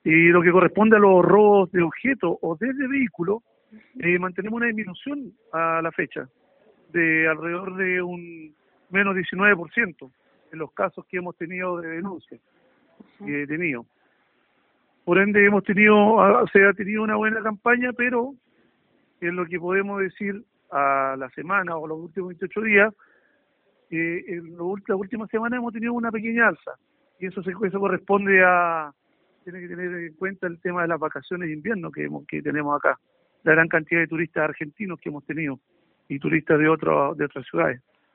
Y lo que corresponde a los robos de objetos o desde vehículos, mantenemos una disminución a la fecha de alrededor de un menos 19% en los casos que hemos tenido de denuncia y detenido. Por ende se ha tenido una buena campaña, pero en lo que podemos decir a la semana o los últimos 28 días, la última semana hemos tenido una pequeña alza, y eso corresponde tiene que tener en cuenta el tema de las vacaciones de invierno que tenemos acá, la gran cantidad de turistas argentinos que hemos tenido y turistas de otras ciudades.